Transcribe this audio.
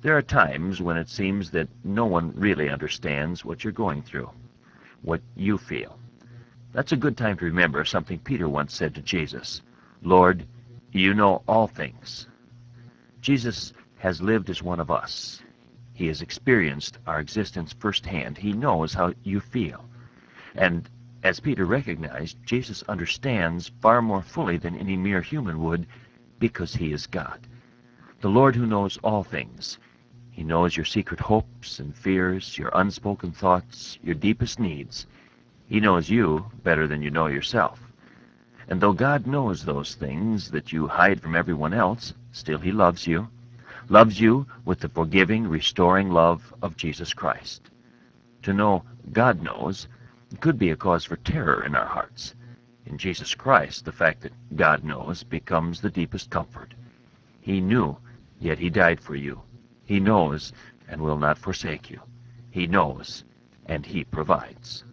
There are times when it seems that no one really understands what you're going through, what you feel. That's a good time to remember something Peter once said to Jesus. Lord, you know all things. Jesus has lived as one of us. He has experienced our existence firsthand. He knows how you feel. And as Peter recognized, Jesus understands far more fully than any mere human would because he is God. The Lord who knows all things. He knows your secret hopes and fears, your unspoken thoughts, your deepest needs. He knows you better than you know yourself. And though God knows those things that you hide from everyone else, still he loves you with the forgiving, restoring love of Jesus Christ. To know God knows could be a cause for terror in our hearts. In Jesus Christ, the fact that God knows becomes the deepest comfort. He knew, yet he died for you. He knows and will not forsake you. He knows, and he provides.